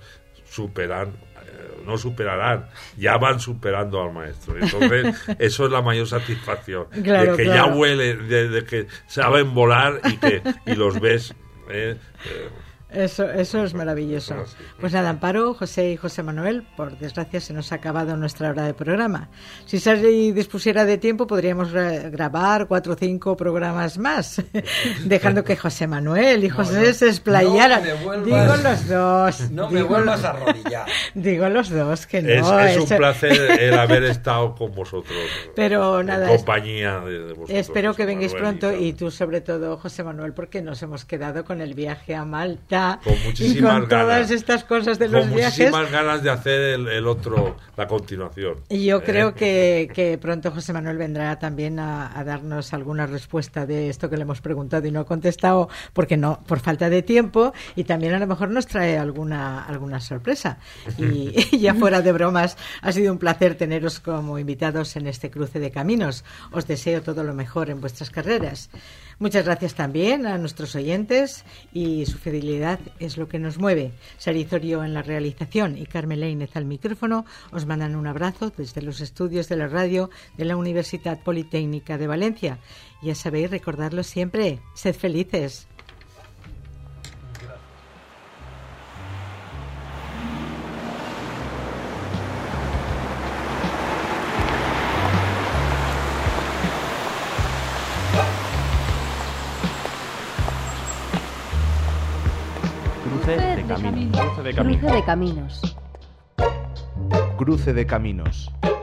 no superarán, ya van superando al maestro. Entonces, eso es la mayor satisfacción, Claro, de que claro. ya huelen, de que saben volar y los ves. Eso es maravilloso. Bueno, sí. Pues nada, Amparo, José y José Manuel, por desgracia se nos ha acabado nuestra hora de programa. Si Sergi dispusiera de tiempo, podríamos grabar 4 o 5 programas más, dejando que José Manuel y José se explayaran. Digo los dos. No me vuelvas a arrodillar. Digo los dos que no. Es un placer el haber estado con vosotros. Pero en nada, compañía de vosotros. espero que José vengáis Manuel pronto tal. y tú sobre todo, José Manuel, porque nos hemos quedado con el viaje a Malta Con y muchísimas con todas ganas. estas cosas de los Con viajes. muchísimas ganas de hacer la continuación. Y yo creo que pronto José Manuel vendrá también a darnos alguna respuesta de esto que le hemos preguntado y no ha contestado porque no, por falta de tiempo, y también a lo mejor nos trae alguna sorpresa. Y ya fuera de bromas, ha sido un placer teneros como invitados en este cruce de caminos. Os deseo todo lo mejor en vuestras carreras. Muchas gracias también a nuestros oyentes, y su fidelidad es lo que nos mueve. Sari Zorio en la realización y Carmen Lainez al micrófono os mandan un abrazo desde los estudios de la radio de la Universidad Politécnica de Valencia. Ya sabéis, recordarlo siempre, sed felices. Cruce de caminos. Cruce de caminos. Cruce de caminos.